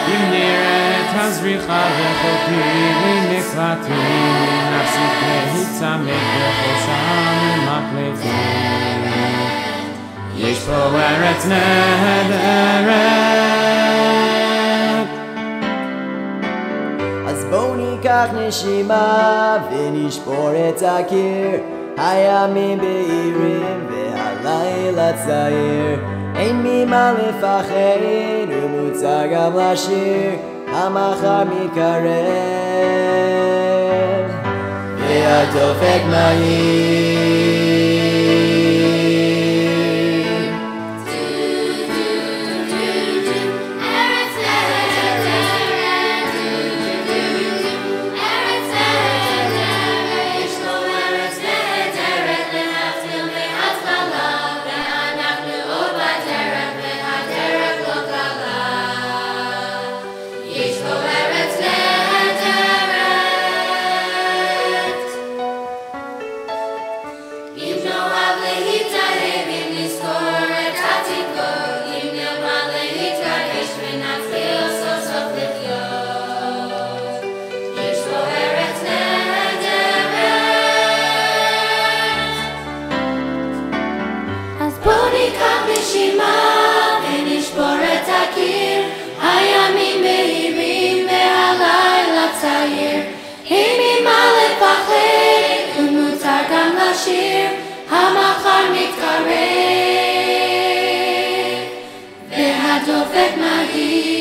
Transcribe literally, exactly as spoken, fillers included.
אם נראית הזריחה רחוקי ממקלטי, נפסיק להיצמד בחושם למחלפי. יש פה ארץ נהדרת. אז בואו ניקח נשימה ונשבור את הקיר, הימים בהירים והלילה צעיר, אין ממה לפחד ומותר גם לשיר, המחר מתקרב והדופק מהיר. ונשבור את הקיר, הימים בהירים והלילה צעיר, אין ממה לפחד ומותר גם לשיר, המחר מתקרב והדופק מהיר.